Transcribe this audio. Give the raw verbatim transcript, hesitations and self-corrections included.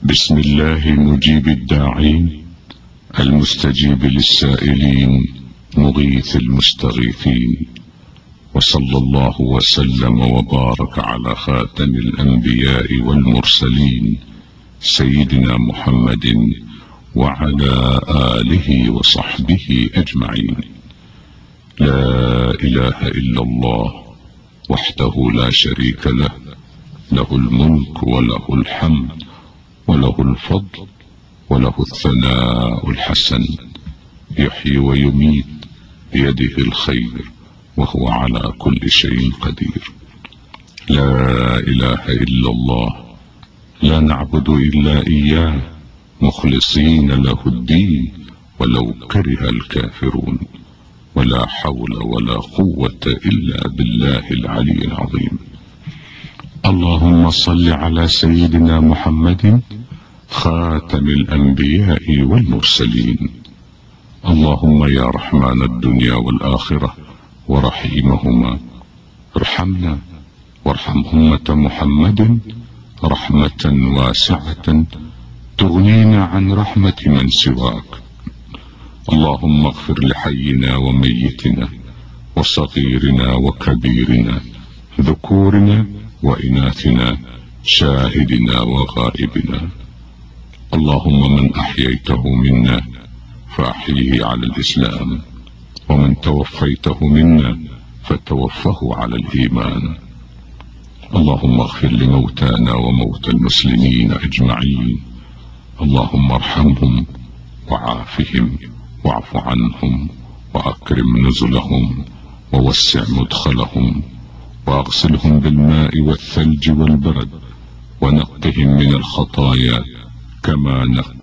بسم الله مجيب الداعين، المستجيب للسائلين، مغيث المستغيثين. وصلى الله وسلم وبارك على خاتم الأنبياء والمرسلين، سيدنا محمد وعلى آله وصحبه أجمعين. لا إله إلا الله وحده لا شريك له، له الملك وله الحمد وله الفضل وله الثناء الحسن، يحيي ويميت بيده الخير وهو على كل شيء قدير. لا إله إلا الله، لا نعبد إلا إياه مخلصين له الدين ولو كره الكافرون. ولا حول ولا قوة إلا بالله العلي العظيم. اللهم صل على سيدنا محمد خاتم الأنبياء والمرسلين. اللهم يا رحمن الدنيا والآخرة ورحيمهما، ارحمنا وارحم أمة محمد رحمة واسعة تغنينا عن رحمة من سواك. اللهم اغفر لحينا وميتنا وصغيرنا وكبيرنا، ذكورنا وإناثنا، شاهدنا وغائبنا. اللهم من أحييته منا فأحيه على الإسلام، ومن توفيته منا فتوفه على الإيمان. اللهم اغفر لموتانا وموتى المسلمين أجمعين. اللهم ارحمهم وعافهم واعف عنهم وأكرم نزلهم ووسع مدخلهم، واغسلهم بالماء والثلج والبرد، ونقهم من الخطايا كما نقى